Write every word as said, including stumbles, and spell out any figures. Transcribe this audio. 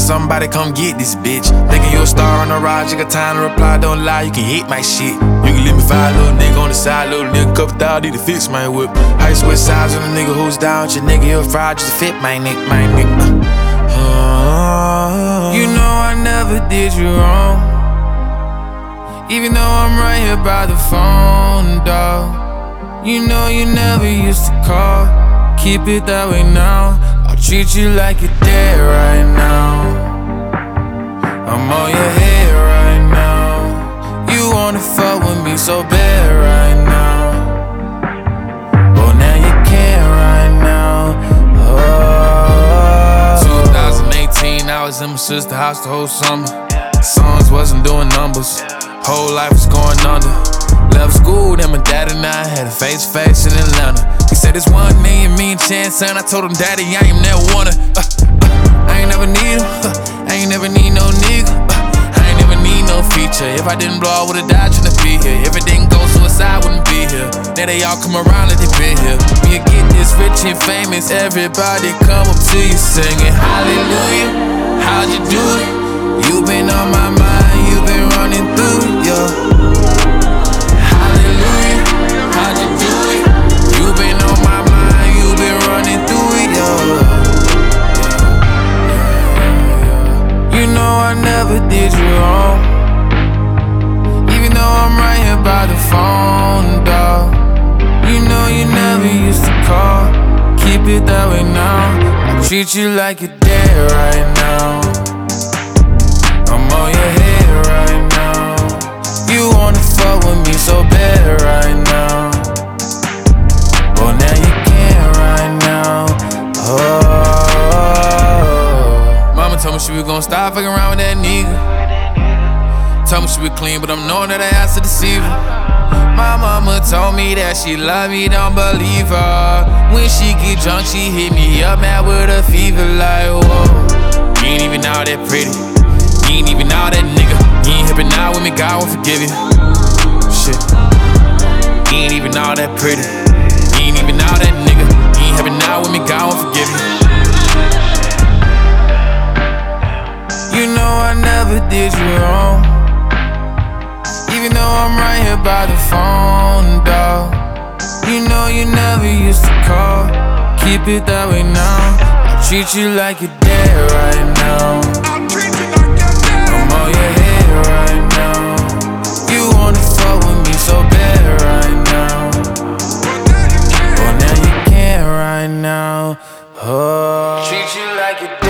somebody come get this bitch. Thinking you a star on the rise, you got time to reply, don't lie, you can hit my shit. You can leave me five, little nigga on the side, little nigga couple thousand, need to fix my whip. Ice with size on a nigga who's down with your nigga, you're fried just to fit my neck, my neck. Uh, uh, you know I never did you wrong, even though I'm right here by the phone, dawg. You know you never used to call, keep it that way now. I'll treat you like you're dead right now. I'm on your head right now. You wanna fuck with me so bad right now. Well, now you can't right now. Oh. twenty eighteen, I was in my sister's house the whole summer. Songs wasn't doing numbers, whole life was going under. Left school, then my dad and I had a face-to-face in Atlanta. He said it's one million, me and chance, son. I told him, daddy, I ain't never wanna. Uh, uh, I ain't never need him, uh, I ain't never need no nigga. Uh, I ain't never need no feature. If I didn't blow, I would've died trying to be here. If it didn't go suicide, I wouldn't be here. Now they all come around like they been here. When you get this rich and famous, everybody come up to you singing hallelujah. How'd you do it? You been on my mind, you been running through it, yo. I never did you wrong, even though I'm right here by the phone, dawg. You know you never used to call, keep it that way now. I treat you like you're dead right now. I'm on your head right now. You wanna fuck with me so bad right now. Well, now you can't right now. Oh. Told me she was gon' stop fucking around with that nigga. Told me she was clean, but I'm knowing that I asked to deceive her. My mama told me that she love me, don't believe her. When she get drunk, she hit me up, mad with a fever, like whoa. You ain't even all that pretty, you ain't even all that nigga. You ain't hippin' out with me, God won't forgive you. Shit, you ain't even all that pretty, you ain't even all that nigga. You ain't hippin' out with me, God won't forgive you. You know I never did you wrong, even though I'm right here by the phone, dawg. You know you never used to call, keep it that way now. I treat you like you're dead right now. I'm on your head right now. You wanna fuck with me so bad right now. Well, now you can't right now. Oh. Treat you like you're dead.